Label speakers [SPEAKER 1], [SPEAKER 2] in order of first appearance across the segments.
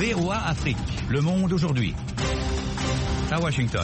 [SPEAKER 1] VOA Afrique, le monde aujourd'hui. À Washington.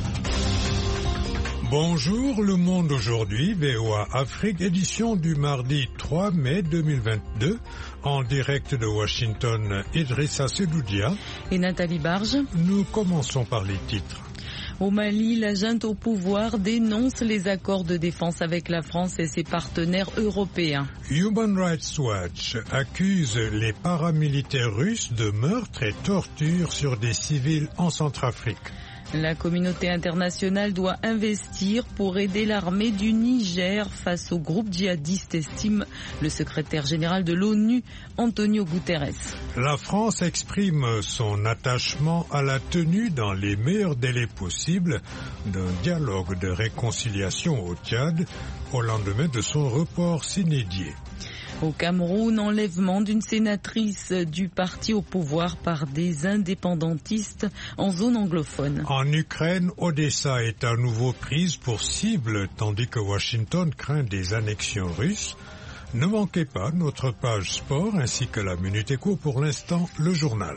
[SPEAKER 2] Bonjour, le monde aujourd'hui, VOA Afrique, édition du mardi 3 mai 2022, en direct de Washington, Idrissa Sedoudia
[SPEAKER 3] et Nathalie Barge.
[SPEAKER 2] Nous commençons par les titres.
[SPEAKER 3] Au Mali, la junte au pouvoir dénonce les accords de défense avec la France et ses partenaires européens.
[SPEAKER 2] Human Rights Watch accuse les paramilitaires russes de meurtres et tortures sur des civils en Centrafrique.
[SPEAKER 3] La communauté internationale doit investir pour aider l'armée du Niger face au groupe djihadiste, estime le secrétaire général de l'ONU, Antonio Guterres.
[SPEAKER 2] La France exprime son attachement à la tenue dans les meilleurs délais possibles d'un dialogue de réconciliation au Tchad au lendemain de son report s'inédié.
[SPEAKER 3] Au Cameroun, enlèvement d'une sénatrice du parti au pouvoir par des indépendantistes en zone anglophone.
[SPEAKER 2] En Ukraine, Odessa est à nouveau prise pour cible tandis que Washington craint des annexions russes. Ne manquez pas notre page sport ainsi que la Minute Éco. Pour l'instant, le journal.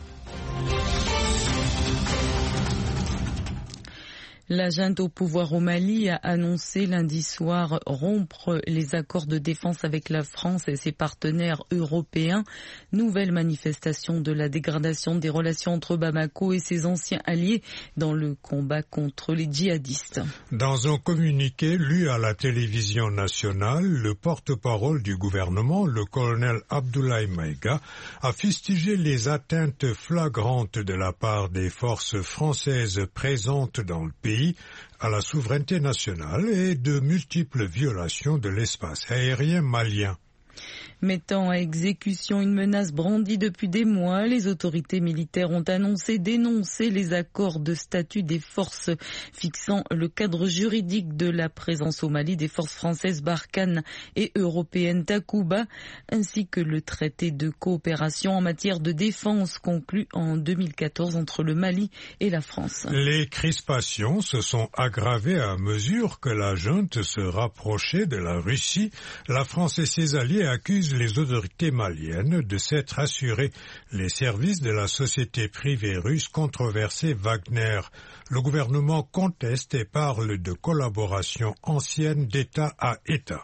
[SPEAKER 3] La junte au pouvoir au Mali a annoncé lundi soir rompre les accords de défense avec la France et ses partenaires européens. Nouvelle manifestation de la dégradation des relations entre Bamako et ses anciens alliés dans le combat contre les djihadistes.
[SPEAKER 2] Dans un communiqué lu à la télévision nationale, le porte-parole du gouvernement, le colonel Abdoulaye Maïga, a fustigé les atteintes flagrantes de la part des forces françaises présentes dans le pays à la souveraineté nationale et de multiples violations de l'espace aérien malien.
[SPEAKER 3] Mettant à exécution une menace brandie depuis des mois, les autorités militaires ont dénoncé les accords de statut des forces fixant le cadre juridique de la présence au Mali des forces françaises Barkhane et européennes Takuba, ainsi que le traité de coopération en matière de défense conclu en 2014 entre le Mali et la France.
[SPEAKER 2] Les crispations se sont aggravées à mesure que la junte se rapprochait de la Russie. La France et ses alliés accusent les autorités maliennes de s'être assuré les services de la société privée russe controversée Wagner. Le gouvernement conteste et parle de collaboration ancienne d'État à État.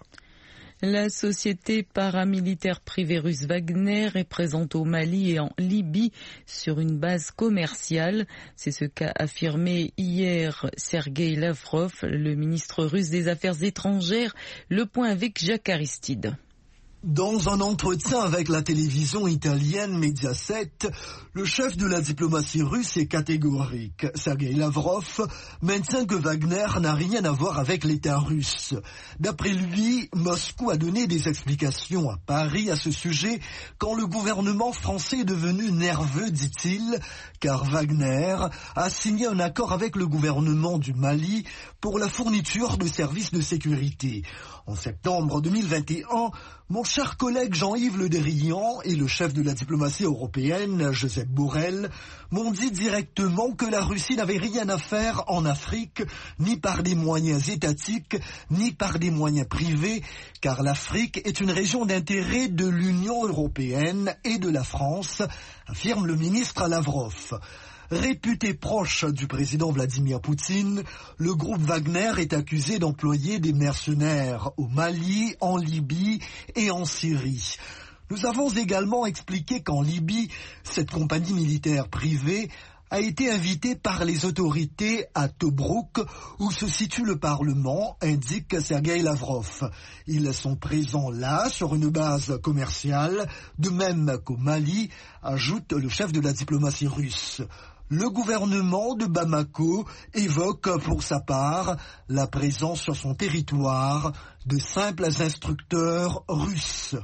[SPEAKER 3] La société paramilitaire privée russe Wagner est présente au Mali et en Libye sur une base commerciale. C'est ce qu'a affirmé hier Sergueï Lavrov, le ministre russe des Affaires étrangères. Le point avec Jacques Aristide.
[SPEAKER 4] Dans un entretien avec la télévision italienne Mediaset, le chef de la diplomatie russe est catégorique. Sergueï Lavrov maintient que Wagner n'a rien à voir avec l'État russe. D'après lui, Moscou a donné des explications à Paris à ce sujet quand le gouvernement français est devenu nerveux, dit-il, car Wagner a signé un accord avec le gouvernement du Mali pour la fourniture de services de sécurité. En septembre 2021, mon cher collègue Jean-Yves Le Drian et le chef de la diplomatie européenne, Josep Borrell, m'ont dit directement que la Russie n'avait rien à faire en Afrique, ni par des moyens étatiques, ni par des moyens privés, car l'Afrique est une région d'intérêt de l'Union européenne et de la France, affirme le ministre Lavrov. Réputé proche du président Vladimir Poutine, le groupe Wagner est accusé d'employer des mercenaires au Mali, en Libye et en Syrie. Nous avons également expliqué qu'en Libye, cette compagnie militaire privée a été invitée par les autorités à Tobrouk, où se situe le Parlement, indique Sergueï Lavrov. Ils sont présents là, sur une base commerciale, de même qu'au Mali, ajoute le chef de la diplomatie russe. Le gouvernement de Bamako évoque pour sa part la présence sur son territoire de simples instructeurs russes.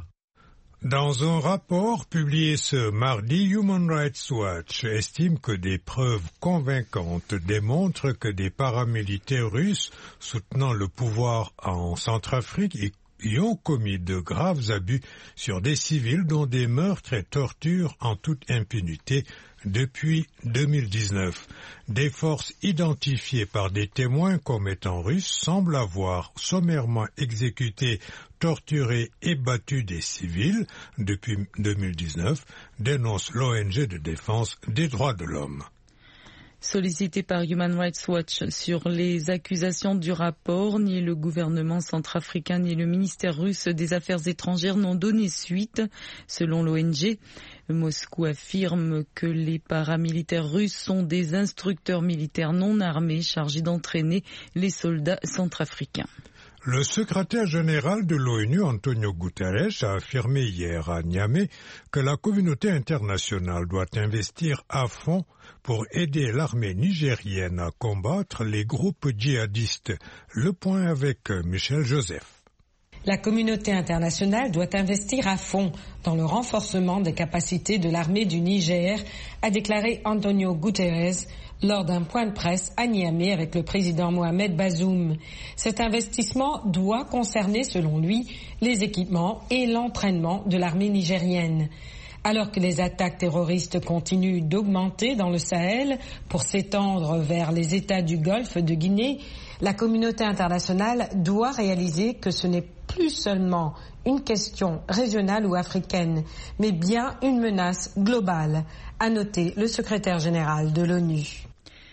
[SPEAKER 2] Dans un rapport publié ce mardi, Human Rights Watch estime que des preuves convaincantes démontrent que des paramilitaires russes soutenant le pouvoir en Centrafrique y ont commis de graves abus sur des civils, dont des meurtres et tortures en toute impunité depuis 2019. Des forces identifiées par des témoins comme étant russes semblent avoir sommairement exécuté, torturé et battu des civils depuis 2019, dénonce l'ONG de défense des droits de l'homme.
[SPEAKER 3] Sollicité par Human Rights Watch sur les accusations du rapport, ni le gouvernement centrafricain ni le ministère russe des Affaires étrangères n'ont donné suite. Selon l'ONG, Moscou affirme que les paramilitaires russes sont des instructeurs militaires non armés chargés d'entraîner les soldats centrafricains.
[SPEAKER 2] Le secrétaire général de l'ONU, Antonio Guterres, a affirmé hier à Niamey que la communauté internationale doit investir à fond pour aider l'armée nigérienne à combattre les groupes djihadistes. Le point avec Michel Joseph.
[SPEAKER 5] La communauté internationale doit investir à fond dans le renforcement des capacités de l'armée du Niger, a déclaré Antonio Guterres lors d'un point de presse à Niamey avec le président Mohamed Bazoum. Cet investissement doit concerner, selon lui, les équipements et l'entraînement de l'armée nigérienne. Alors que les attaques terroristes continuent d'augmenter dans le Sahel pour s'étendre vers les États du Golfe de Guinée, la communauté internationale doit réaliser que ce n'est plus seulement une question régionale ou africaine, mais bien une menace globale, a noté le secrétaire général de l'ONU.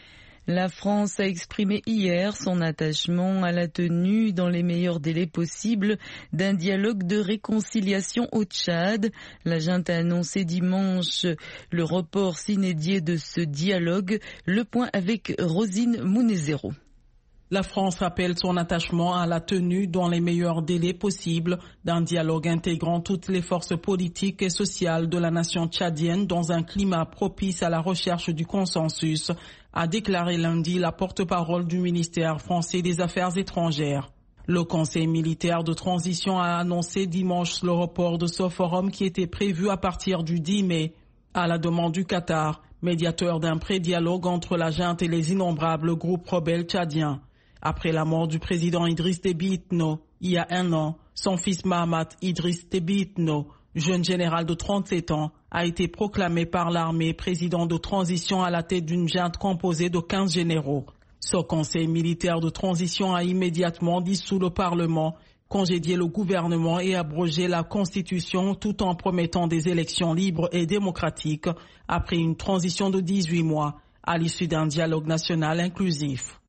[SPEAKER 3] La France a exprimé hier son attachement à la tenue, dans les meilleurs délais possibles, d'un dialogue de réconciliation au Tchad. La junte a annoncé dimanche le report s'inédié de ce dialogue. Le point avec Rosine Mounezero.
[SPEAKER 6] La France rappelle son attachement à la tenue dans les meilleurs délais possibles d'un dialogue intégrant toutes les forces politiques et sociales de la nation tchadienne dans un climat propice à la recherche du consensus, a déclaré lundi la porte-parole du ministère français des Affaires étrangères. Le Conseil militaire de transition a annoncé dimanche le report de ce forum qui était prévu à partir du 10 mai, à la demande du Qatar, médiateur d'un pré-dialogue entre la junte et les innombrables groupes rebelles tchadiens. Après la mort du président Idriss Déby Itno, il y a un an, son fils Mahamat Idriss Déby Itno, jeune général de 37 ans, a été proclamé par l'armée président de transition à la tête d'une junte composée de 15 généraux. Ce conseil militaire de transition a immédiatement dissous le Parlement, congédié le gouvernement et abrogé la Constitution tout en promettant des élections libres et démocratiques après une transition de 18 mois à l'issue d'un dialogue national inclusif.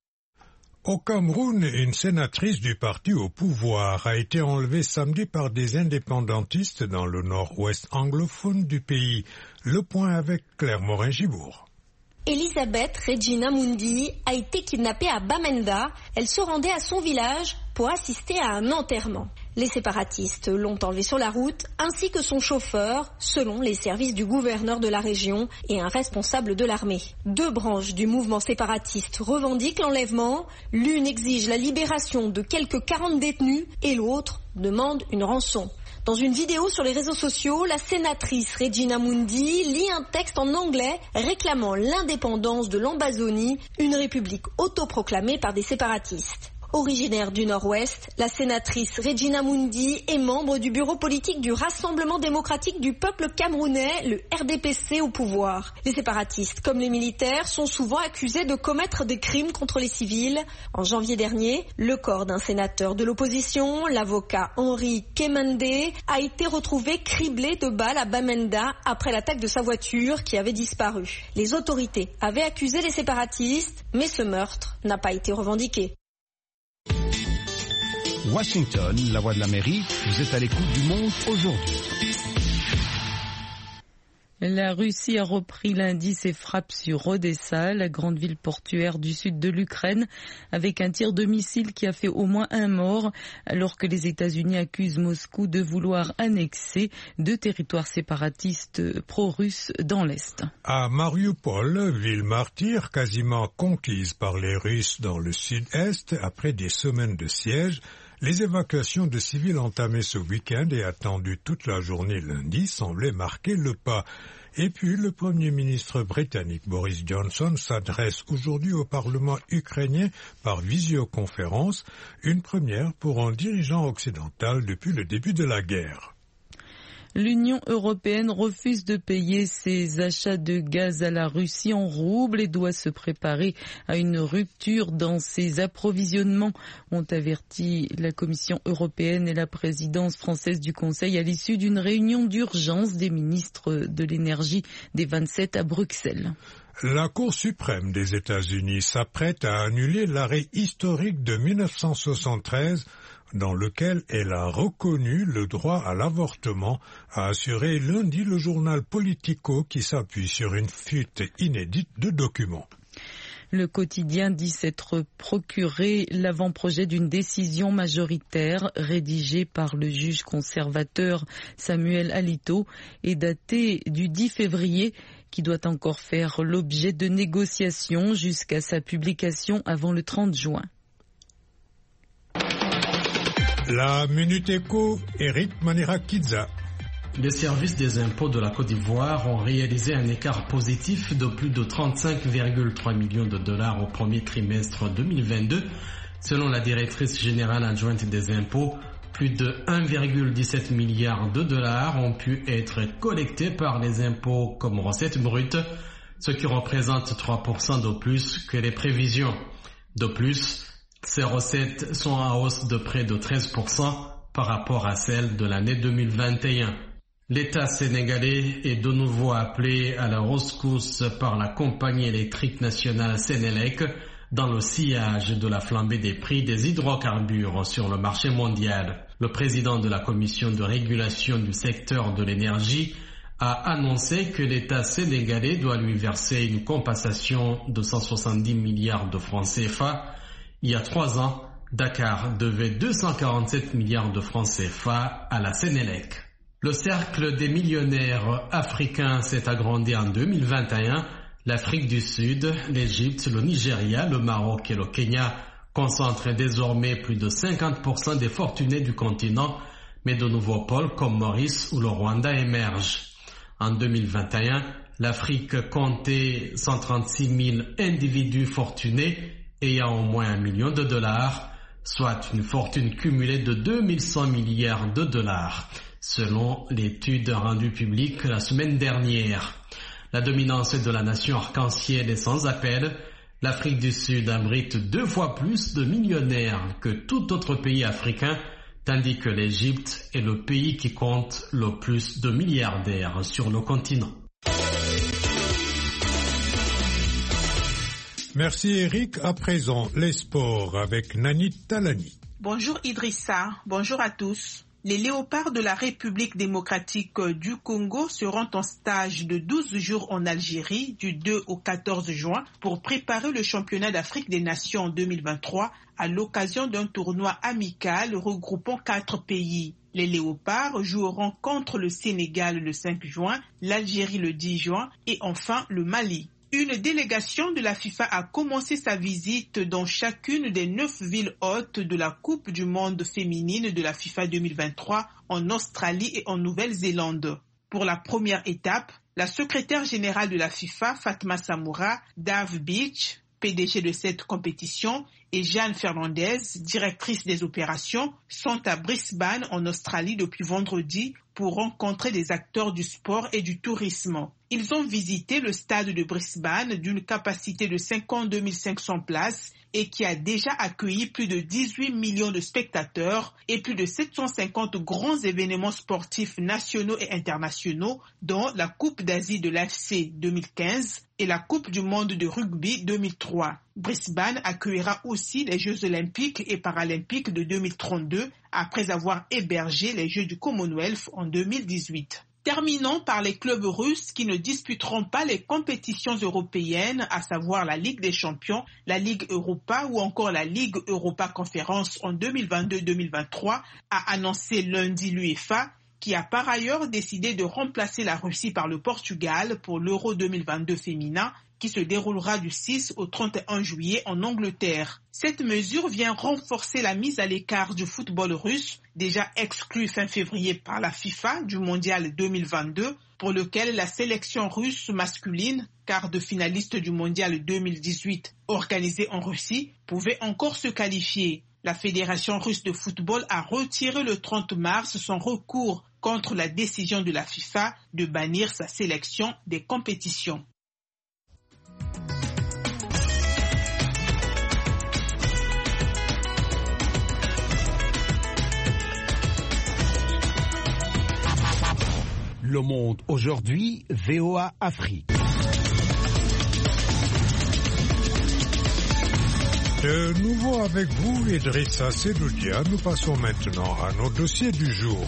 [SPEAKER 2] Au Cameroun, une sénatrice du parti au pouvoir a été enlevée samedi par des indépendantistes dans le nord-ouest anglophone du pays. Le point avec Claire Morin-Gibourg.
[SPEAKER 7] Elisabeth Regina Mundi a été kidnappée à Bamenda. Elle se rendait à son village pour assister à un enterrement. Les séparatistes l'ont enlevée sur la route, ainsi que son chauffeur, selon les services du gouverneur de la région et un responsable de l'armée. Deux branches du mouvement séparatiste revendiquent l'enlèvement. L'une exige la libération de quelques 40 détenus et l'autre demande une rançon. Dans une vidéo sur les réseaux sociaux, la sénatrice Regina Mundi lit un texte en anglais réclamant l'indépendance de l'Ambazonie, une république autoproclamée par des séparatistes. Originaire du Nord-Ouest, la sénatrice Regina Mundi est membre du bureau politique du Rassemblement démocratique du peuple camerounais, le RDPC, au pouvoir. Les séparatistes, comme les militaires, sont souvent accusés de commettre des crimes contre les civils. En janvier dernier, le corps d'un sénateur de l'opposition, l'avocat Henri Kemende, a été retrouvé criblé de balles à Bamenda après l'attaque de sa voiture qui avait disparu. Les autorités avaient accusé les séparatistes, mais ce meurtre n'a pas été revendiqué.
[SPEAKER 1] Washington, la voix de l'Amérique, vous êtes à l'écoute du monde aujourd'hui.
[SPEAKER 3] La Russie a repris lundi ses frappes sur Odessa, la grande ville portuaire du sud de l'Ukraine, avec un tir de missile qui a fait au moins un mort, alors que les États-Unis accusent Moscou de vouloir annexer deux territoires séparatistes pro-russes dans l'Est.
[SPEAKER 2] À Mariupol, ville martyre quasiment conquise par les Russes dans le sud-est, après des semaines de siège, Les évacuations de civils entamées ce week-end et attendues toute la journée lundi semblaient marquer le pas. Et puis, le Premier ministre britannique Boris Johnson s'adresse aujourd'hui au Parlement ukrainien par visioconférence, une première pour un dirigeant occidental depuis le début de la guerre.
[SPEAKER 3] L'Union européenne refuse de payer ses achats de gaz à la Russie en roubles et doit se préparer à une rupture dans ses approvisionnements, ont averti la Commission européenne et la présidence française du Conseil à l'issue d'une réunion d'urgence des ministres de l'énergie des 27 à Bruxelles.
[SPEAKER 2] La Cour suprême des États-Unis s'apprête à annuler l'arrêt historique de 1973 dans lequel elle a reconnu le droit à l'avortement, a assuré lundi le journal Politico qui s'appuie sur une fuite inédite de documents.
[SPEAKER 3] Le quotidien dit s'être procuré l'avant-projet d'une décision majoritaire rédigée par le juge conservateur Samuel Alito et datée du 10 février qui doit encore faire l'objet de négociations jusqu'à sa publication avant le 30 juin.
[SPEAKER 2] La Minute Éco, Eric Manirakidza.
[SPEAKER 8] Les services des impôts de la Côte d'Ivoire ont réalisé un écart positif de plus de 35,3 millions de dollars au premier trimestre 2022. Selon la directrice générale adjointe des impôts, plus de 1,17 milliard de dollars ont pu être collectés par les impôts comme recettes brutes, ce qui représente 3% de plus que les prévisions. De plus, ces recettes sont en hausse de près de 13% par rapport à celles de l'année 2021. L'État sénégalais est de nouveau appelé à la rescousse par la compagnie électrique nationale Sénélec dans le sillage de la flambée des prix des hydrocarbures sur le marché mondial. Le président de la commission de régulation du secteur de l'énergie a annoncé que l'État sénégalais doit lui verser une compensation de 170 milliards de francs CFA. Il y a 3 ans, Dakar devait 247 milliards de francs CFA à la Sénélec. Le cercle des millionnaires africains s'est agrandi en 2021. L'Afrique du Sud, l'Égypte, le Nigeria, le Maroc et le Kenya concentrent désormais plus de 50% des fortunés du continent, mais de nouveaux pôles comme Maurice ou le Rwanda émergent. En 2021, l'Afrique comptait 136 000 individus fortunés ayant au moins $1 million, soit une fortune cumulée de 2100 milliards de dollars, selon l'étude rendue publique la semaine dernière. La dominance de la nation arc-en-ciel est sans appel. L'Afrique du Sud abrite 2 fois plus de millionnaires que tout autre pays africain, tandis que l'Égypte est le pays qui compte le plus de milliardaires sur le continent.
[SPEAKER 2] Merci Eric. À présent, les sports avec Nani Talani.
[SPEAKER 9] Bonjour Idrissa, bonjour à tous. Les léopards de la République démocratique du Congo seront en stage de 12 jours en Algérie du 2 au 14 juin pour préparer le championnat d'Afrique des Nations en 2023 à l'occasion d'un tournoi amical regroupant 4 pays. Les léopards joueront contre le Sénégal le 5 juin, l'Algérie le 10 juin et enfin le Mali. Une délégation de la FIFA a commencé sa visite dans chacune des 9 villes hôtes de la Coupe du monde féminine de la FIFA 2023 en Australie et en Nouvelle-Zélande. Pour la première étape, la secrétaire générale de la FIFA, Fatma Samoura, Dave Beach, PDG de cette compétition, et Jeanne Fernandez, directrice des opérations, sont à Brisbane en Australie depuis vendredi pour rencontrer des acteurs du sport et du tourisme. Ils ont visité le stade de Brisbane d'une capacité de 52 500 places et qui a déjà accueilli plus de 18 millions de spectateurs et plus de 750 grands événements sportifs nationaux et internationaux, dont la Coupe d'Asie de l'AFC 2015 et la Coupe du monde de rugby 2003. Brisbane accueillera aussi les Jeux olympiques et paralympiques de 2032 après avoir hébergé les Jeux du Commonwealth en 2018. Terminons par les clubs russes qui ne disputeront pas les compétitions européennes, à savoir la Ligue des Champions, la Ligue Europa ou encore la Ligue Europa Conférence en 2022-2023, a annoncé lundi l'UEFA, qui a par ailleurs décidé de remplacer la Russie par le Portugal pour l'Euro 2022 féminin, qui se déroulera du 6 au 31 juillet en Angleterre. Cette mesure vient renforcer la mise à l'écart du football russe, déjà exclu fin février par la FIFA du mondial 2022, pour lequel la sélection russe masculine, quart de finaliste du mondial 2018 organisé en Russie, pouvait encore se qualifier. La Fédération russe de football a retiré le 30 mars son recours contre la décision de la FIFA de bannir sa sélection des compétitions.
[SPEAKER 10] Le Monde aujourd'hui, VOA Afrique.
[SPEAKER 2] De nouveau avec vous, Idrissa Sedoudia, nous passons maintenant à nos dossiers du jour.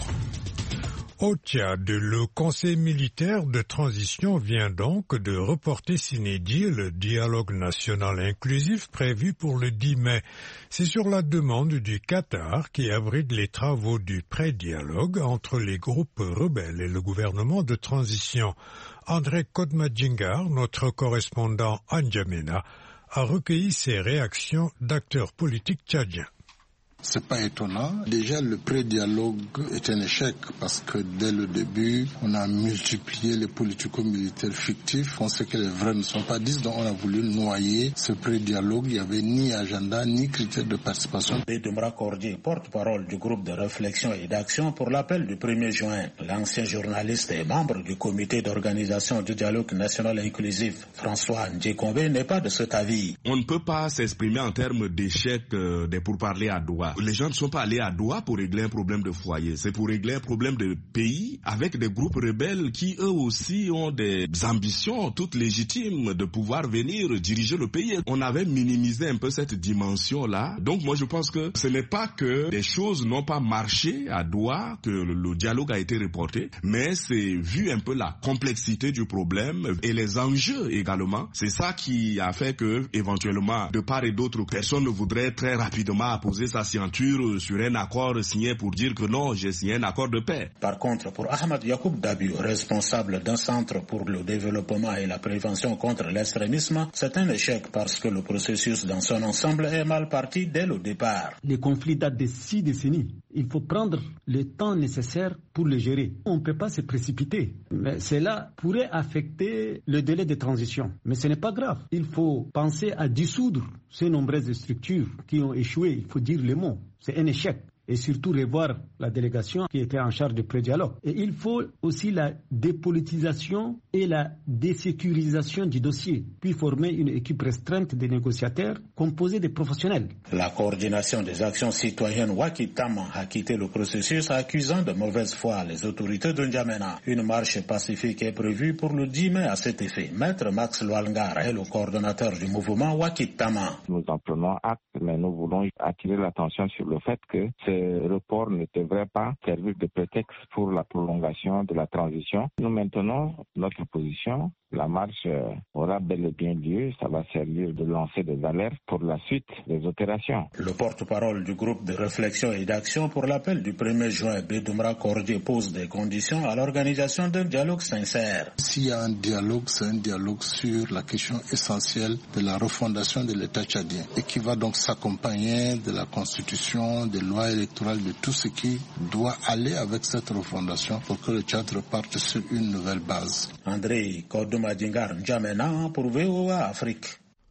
[SPEAKER 2] Au Tchad, le Conseil militaire de transition vient donc de reporter sine die le dialogue national inclusif prévu pour le 10 mai. C'est sur la demande du Qatar qui abrite les travaux du pré-dialogue entre les groupes rebelles et le gouvernement de transition. André Kodmadjingar, notre correspondant à N'Djamena, a recueilli ces réactions d'acteurs politiques tchadiens.
[SPEAKER 11] C'est pas étonnant. Déjà, le pré-dialogue est un échec parce que dès le début, on a multiplié les politico-militaires fictifs. On sait que les vrais ne sont pas 10, donc on a voulu noyer ce pré-dialogue. Il n'y avait ni agenda, ni critères de participation.
[SPEAKER 12] Bédoumra Cordier, porte-parole du groupe de réflexion et d'action pour l'appel du 1er juin. L'ancien journaliste et membre du comité d'organisation du dialogue national inclusif, François Ndjekombe, n'est pas de cet avis.
[SPEAKER 13] On ne peut pas s'exprimer en termes d'échec des pourparlers à Doha. Les gens ne sont pas allés à Doha pour régler un problème de foyer, c'est pour régler un problème de pays avec des groupes rebelles qui eux aussi ont des ambitions toutes légitimes de pouvoir venir diriger le pays. On avait minimisé un peu cette dimension-là. Donc moi je pense que ce n'est pas que des choses n'ont pas marché à Doha, que le dialogue a été reporté, mais c'est vu un peu la complexité du problème et les enjeux également. C'est ça qui a fait que éventuellement de part et d'autre personne ne voudrait très rapidement apposer sa signature sur un accord signé pour dire que non, j'ai signé un accord de paix.
[SPEAKER 12] Par contre, pour Ahmad Yacoub Dabu, responsable d'un centre pour le développement et la prévention contre l'extrémisme, c'est un échec parce que le processus dans son ensemble est mal parti dès le départ.
[SPEAKER 14] Les conflits datent de 6 décennies. Il faut prendre le temps nécessaire pour les gérer. On ne peut pas se précipiter. Mais cela pourrait affecter le délai de transition. Mais ce n'est pas grave. Il faut penser à dissoudre ces nombreuses structures qui ont échoué. Il faut dire le mot. C'est un échec. Et surtout revoir la délégation qui était en charge du pré-dialogue. Et il faut aussi la dépolitisation et la désécurisation du dossier, puis former une équipe restreinte de négociateurs composée de professionnels.
[SPEAKER 12] La coordination des actions citoyennes Wakitama a quitté le processus accusant de mauvaise foi les autorités de N'Djamena. Une marche pacifique est prévue pour le 10 mai à cet effet. Maître Max Loalngar est le coordonnateur du mouvement Wakitama.
[SPEAKER 15] Nous en prenons acte, mais nous voulons attirer l'attention sur le fait que ce report ne devrait pas servir de prétexte pour la prolongation de la transition. Nous maintenons notre position. La marche aura bel et bien lieu. Ça va servir de lancer des alertes pour la suite des opérations.
[SPEAKER 12] Le porte-parole du groupe de réflexion et d'action pour l'appel du 1er juin, Bédoumra Cordier, pose des conditions à l'organisation d'un dialogue sincère.
[SPEAKER 11] S'il y a un dialogue, c'est un dialogue sur la question essentielle de la refondation de l'État tchadien et qui va donc s'accompagner de la constitution, des lois électorales, de tout ce qui doit aller avec cette refondation pour que le Tchad reparte sur une nouvelle base.
[SPEAKER 12] André Kodmadjingar, N'Djamena pour VOA Afrique.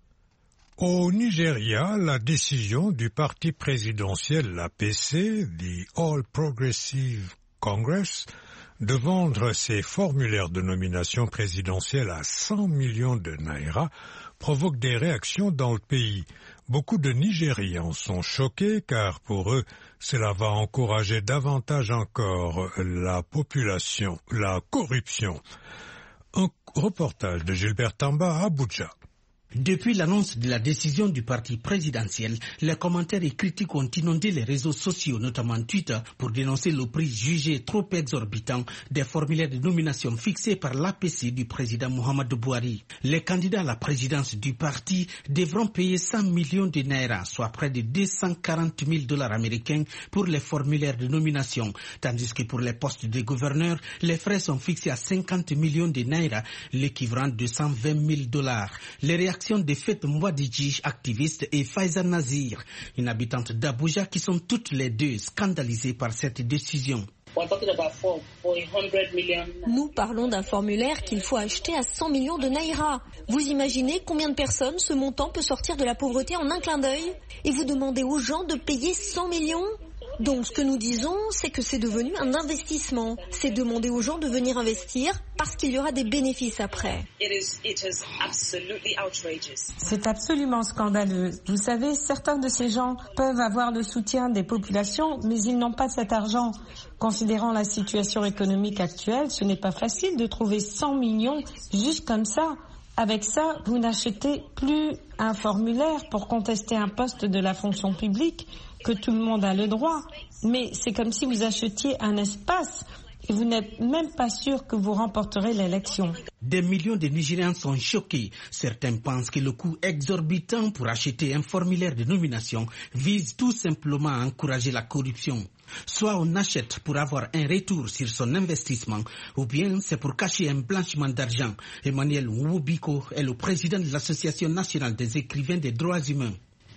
[SPEAKER 2] Au Nigeria, la décision du parti présidentiel, l'APC, the All Progressive Congress, de vendre ses formulaires de nomination présidentielle à 100 millions de naira provoque des réactions dans le pays. Beaucoup de Nigérians sont choqués car pour eux, cela va encourager davantage encore la corruption. Un reportage de Gilbert Tamba à Abuja.
[SPEAKER 16] Depuis l'annonce de la décision du parti présidentiel, les commentaires et critiques ont inondé les réseaux sociaux, notamment Twitter, pour dénoncer le prix jugé trop exorbitant des formulaires de nomination fixés par l'APC du président Muhammadu Buhari. Les candidats à la présidence du parti devront payer 100 millions de naira, soit près de 240 000 $ américains pour les formulaires de nomination, tandis que pour les postes de gouverneur, les frais sont fixés à 50 millions de naira, l'équivalent de 120 000 $. Les réactions de Fête Mwadiji, activiste, et Faiza Nazir, une habitante d'Abuja, qui sont toutes les deux scandalisées par cette décision.
[SPEAKER 7] Nous parlons d'un formulaire qu'il faut acheter à 100 millions de naira. Vous imaginez combien de personnes ce montant peut sortir de la pauvreté en un clin d'œil? Et vous demandez aux gens de payer 100 millions? Donc ce que nous disons, c'est que c'est devenu un investissement. C'est demander aux gens de venir investir parce qu'il y aura des bénéfices après.
[SPEAKER 5] C'est absolument scandaleux. Vous savez, certains de ces gens peuvent avoir le soutien des populations, mais ils n'ont pas cet argent. Considérant la situation économique actuelle, ce n'est pas facile de trouver 100 millions juste comme ça. Avec ça, vous n'achetez plus un formulaire pour contester un poste de la fonction publique que tout le monde a le droit. Mais c'est comme si vous achetiez un espace et vous n'êtes même pas sûr que vous remporterez l'élection.
[SPEAKER 16] Des millions de Nigériens sont choqués. Certains pensent que le coût exorbitant pour acheter un formulaire de nomination vise tout simplement à encourager la corruption. Soit on achète pour avoir un retour sur son investissement, ou bien c'est pour cacher un blanchiment d'argent. Emmanuel Nwubiko est le président de l'Association nationale des écrivains des droits humains.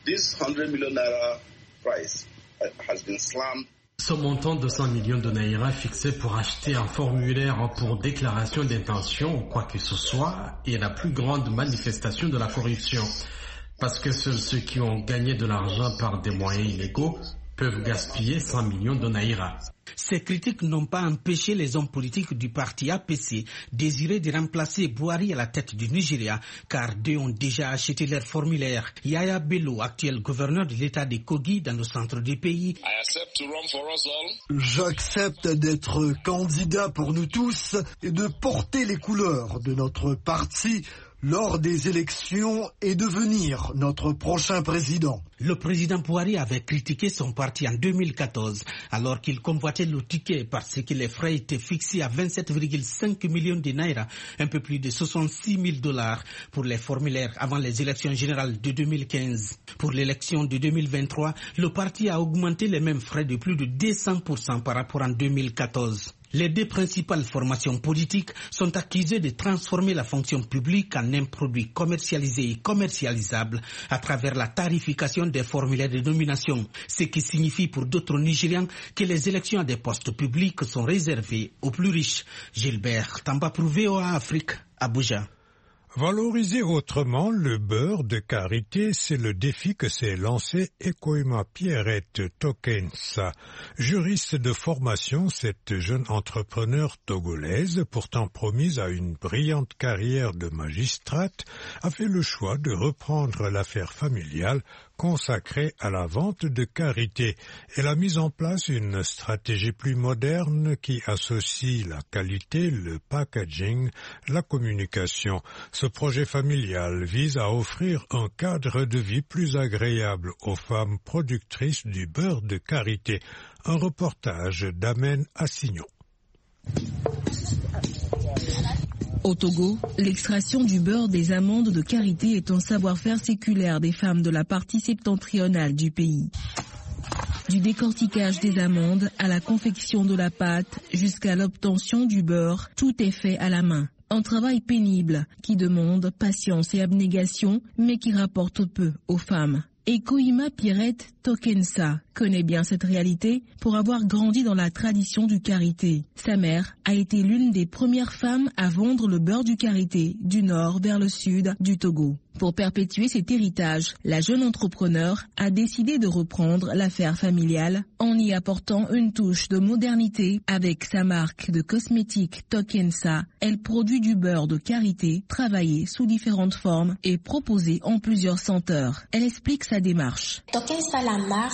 [SPEAKER 8] Ce montant de 100 millions de naira fixé pour acheter un formulaire pour déclaration d'intention ou quoi que ce soit est la plus grande manifestation de la corruption. Parce que seuls ceux qui ont gagné de l'argent par des moyens illégaux peuvent gaspiller 100 millions de naira.
[SPEAKER 16] Ces critiques n'ont pas empêché les hommes politiques du parti APC désirer de remplacer Buhari à la tête du Nigeria, car deux ont déjà acheté leur formulaire. Yaya Bello, actuel gouverneur de l'État de Kogi dans le centre du pays.
[SPEAKER 4] J'accepte d'être candidat pour nous tous et de porter les couleurs de notre parti lors des élections et devenir notre prochain président.
[SPEAKER 16] Le président Buhari avait critiqué son parti en 2014, alors qu'il convoitait le ticket parce que les frais étaient fixés à 27,5 millions de naira, un peu plus de 66 000 $ pour les formulaires avant les élections générales de 2015. Pour l'élection de 2023, le parti a augmenté les mêmes frais de plus de 200% par rapport à 2014. Les deux principales formations politiques sont accusées de transformer la fonction publique en un produit commercialisé et commercialisable à travers la tarification des formulaires de nomination, ce qui signifie pour d'autres Nigérians que les élections à des postes publics sont réservées aux plus riches. Gilbert Tamba pour VOA Afrique, Abuja.
[SPEAKER 2] Valoriser autrement le beurre de karité, c'est le défi que s'est lancé Ekoima Pierrette Tokensa. Juriste de formation, cette jeune entrepreneure togolaise, pourtant promise à une brillante carrière de magistrate, a fait le choix de reprendre l'affaire familiale consacrée à la vente de karité. Elle a mis en place une stratégie plus moderne qui associe la qualité, le packaging, la communication. Ce projet familial vise à offrir un cadre de vie plus agréable aux femmes productrices du beurre de karité. Un reportage d'Amen Assignon.
[SPEAKER 3] Au Togo, l'extraction du beurre des amandes de karité est un savoir-faire séculaire des femmes de la partie septentrionale du pays. Du décortiquage des amandes à la confection de la pâte jusqu'à l'obtention du beurre, tout est fait à la main. Un travail pénible qui demande patience et abnégation, mais qui rapporte peu aux femmes. Ekoima Pierrette Tokensa connaît bien cette réalité pour avoir grandi dans la tradition du karité. Sa mère a été l'une des premières femmes à vendre le beurre du karité du nord vers le sud du Togo. Pour perpétuer cet héritage, la jeune entrepreneur a décidé de reprendre l'affaire familiale en y apportant une touche de modernité avec sa marque de cosmétiques Tokensa. Elle produit du beurre de karité travaillé sous différentes formes et proposé en plusieurs senteurs. Elle explique sa démarche.
[SPEAKER 17] Tokensa, la marque, est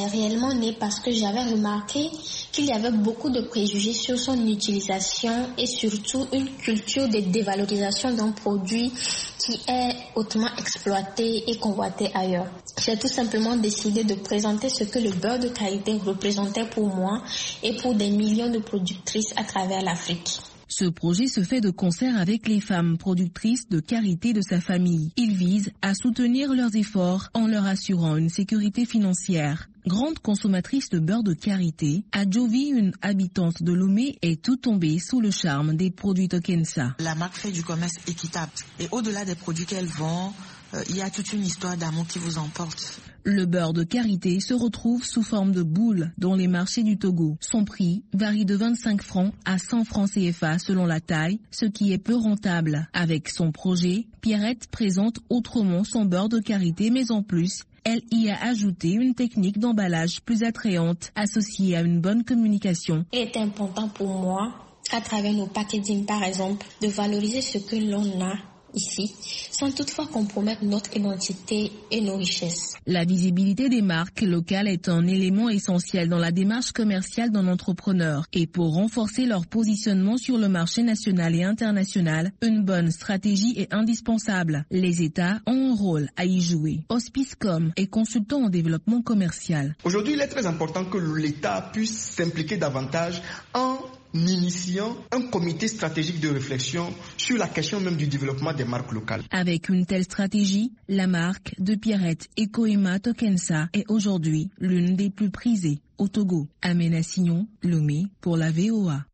[SPEAKER 17] est réellement né parce que j'avais remarqué qu'il y avait beaucoup de préjugés sur son utilisation et surtout une culture de dévalorisation d'un produit qui est hautement exploité et convoité ailleurs. J'ai tout simplement décidé de présenter ce que le beurre de karité représentait pour moi et pour des millions de productrices à travers l'Afrique.
[SPEAKER 3] Ce projet se fait de concert avec les femmes productrices de karité de sa famille. Il vise à soutenir leurs efforts en leur assurant une sécurité financière. Grande consommatrice de beurre de karité, Adjovi, une habitante de Lomé, est tout tombée sous le charme des produits Tokensa.
[SPEAKER 18] La marque fait du commerce équitable et au-delà des produits qu'elle vend, il y a toute une histoire d'amour qui vous emporte.
[SPEAKER 3] Le beurre de karité se retrouve sous forme de boule dans les marchés du Togo. Son prix varie de 25 francs à 100 francs CFA selon la taille, ce qui est peu rentable. Avec son projet, Pierrette présente autrement son beurre de karité, mais en plus, elle y a ajouté une technique d'emballage plus attrayante, associée à une bonne communication.
[SPEAKER 17] Il est important pour moi, à travers nos packaging par exemple, de valoriser ce que l'on a ici, sans toutefois compromettre notre identité et nos richesses.
[SPEAKER 3] La visibilité des marques locales est un élément essentiel dans la démarche commerciale d'un entrepreneur. Et pour renforcer leur positionnement sur le marché national et international, une bonne stratégie est indispensable. Les États ont un rôle à y jouer. Hospicecom est consultant en développement commercial.
[SPEAKER 19] Aujourd'hui, il est très important que l'État puisse s'impliquer davantage en initiant un comité stratégique de réflexion sur la question même du développement des marques locales.
[SPEAKER 3] Avec une telle stratégie, la marque de Pierrette Ekoima Tokensa est aujourd'hui l'une des plus prisées au Togo. Amena Signon, Lomé pour la VOA.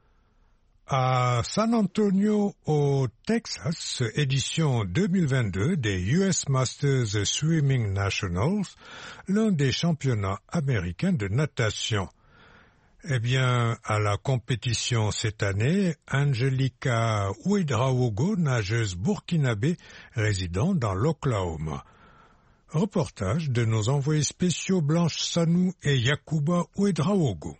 [SPEAKER 2] À San Antonio, au Texas, édition 2022 des US Masters Swimming Nationals, l'un des championnats américains de natation. Eh bien, à la compétition cette année, Angelica Ouedraogo, nageuse burkinabé résidant dans l'Oklahoma. Reportage de nos envoyés spéciaux Blanche Sanou et Yacouba Ouedraogo.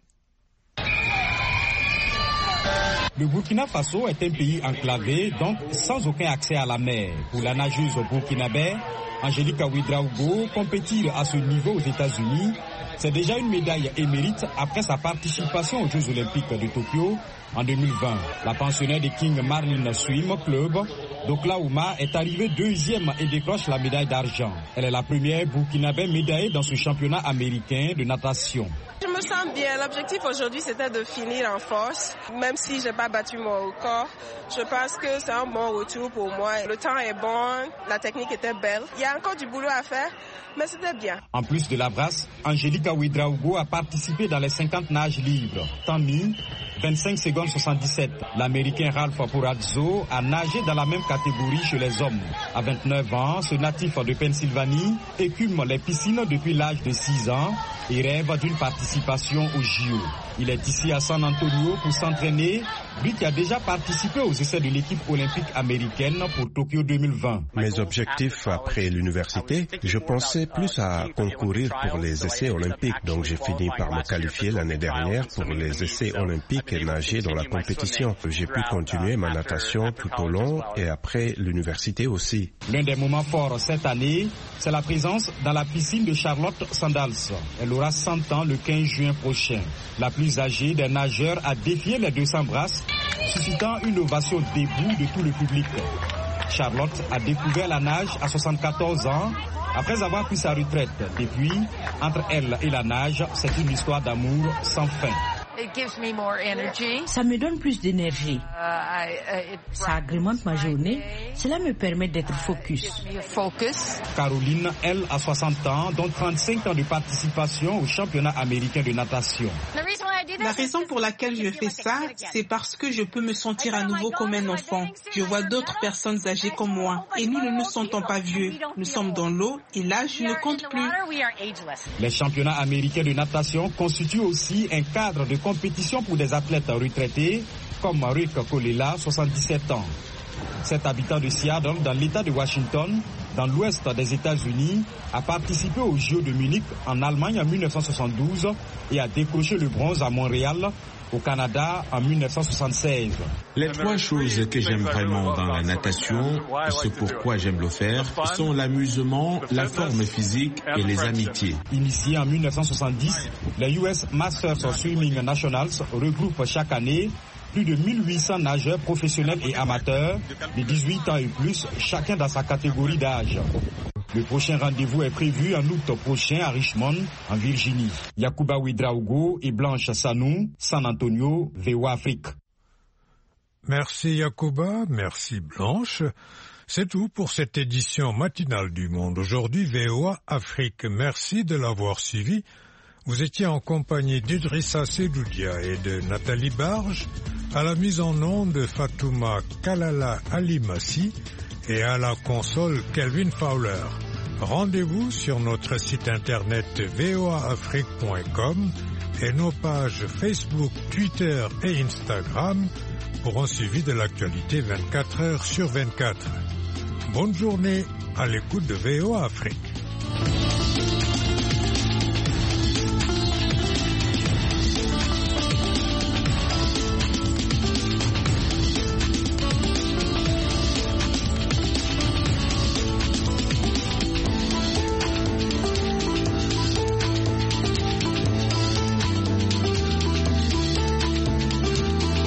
[SPEAKER 20] Le Burkina Faso est un pays enclavé, donc sans aucun accès à la mer. Pour la nageuse burkinabé, Angelica Ouedraogo, compétir à ce niveau aux États-Unis, c'est déjà une médaille émérite après sa participation aux Jeux Olympiques de Tokyo en 2020. La pensionnaire des King Marlin Swim Club d'Oklahoma est arrivée deuxième et décroche la médaille d'argent. Elle est la première burkinabé médaillée dans ce championnat américain de natation.
[SPEAKER 21] Je me sens bien. L'objectif aujourd'hui, c'était de finir en force. Même si je n'ai pas battu mon record, je pense que c'est un bon retour pour moi. Le temps est bon, la technique était belle. Il y a encore du boulot à faire, mais c'était bien.
[SPEAKER 20] En plus de la brasse, Angelica Ouedraogo a participé dans les 50 nages libres. Temps mis, 25 secondes 77. L'Américain Ralph Porazzo a nagé dans la même catégorie chez les hommes. À 29 ans, ce natif de Pennsylvanie écume les piscines depuis l'âge de 6 ans et rêve d'une participation au JO. Il est ici à San Antonio pour s'entraîner, lui qui a déjà participé aux essais de l'équipe olympique américaine pour Tokyo 2020.
[SPEAKER 22] Mes objectifs après l'université, je pensais plus à concourir pour les essais olympiques, donc j'ai fini par me qualifier l'année dernière pour les essais olympiques et nager dans la compétition. J'ai pu continuer ma natation tout au long et après l'université aussi.
[SPEAKER 20] L'un des moments forts cette année, c'est la présence dans la piscine de Charlotte Sandals. Elle aura 100 ans le 15 juin prochain. La plus âgée des nageurs a défié les 200 brasses, suscitant une ovation debout de tout le public. Charlotte a découvert la nage à 74 ans, après avoir pris sa retraite. Depuis, entre elle et la nage, c'est une histoire d'amour sans fin.
[SPEAKER 23] Ça me donne plus d'énergie. Ça agrémente ma journée. Cela me permet d'être focus.
[SPEAKER 20] Caroline, elle, a 60 ans, dont 35 ans de participation au championnat américain de natation.
[SPEAKER 9] La raison pour laquelle je fais ça, c'est parce que je peux me sentir à nouveau comme un enfant. Je vois d'autres personnes âgées comme moi. Et nous ne nous sentons pas vieux. Nous sommes dans l'eau et l'âge ne compte plus.
[SPEAKER 20] Les championnats américains de natation constituent aussi un cadre de compétition pour des athlètes retraités comme Rick Kolela, 77 ans. Cet habitant de Seattle, dans l'État de Washington, dans l'ouest des États-Unis, a participé aux JO de Munich en Allemagne en 1972 et a décroché le bronze à Montréal, au Canada, en 1976.
[SPEAKER 13] Les trois choses que j'aime vraiment dans la natation, ce pourquoi j'aime le faire, sont l'amusement, la forme physique et les amitiés.
[SPEAKER 20] Initié en 1970, les US Masters Swimming Nationals regroupent chaque année plus de 1800 nageurs professionnels et amateurs de 18 ans et plus, chacun dans sa catégorie d'âge. Le prochain rendez-vous est prévu en août prochain à Richmond, en Virginie. Yacouba Ouedraogo et Blanche Sanou, San Antonio, VOA Afrique.
[SPEAKER 2] Merci Yacouba, merci Blanche. C'est tout pour cette édition matinale du Monde. Aujourd'hui, VOA Afrique. Merci de l'avoir suivi. Vous étiez en compagnie d'Idrissa Sedoudia et de Nathalie Barge, à la mise en onde de Fatouma Kalala Alimassi et à la console Kelvin Fowler. Rendez-vous sur notre site internet voaafrique.com et nos pages Facebook, Twitter et Instagram pour un suivi de l'actualité 24 heures sur 24. Bonne journée à l'écoute de VOA Afrique.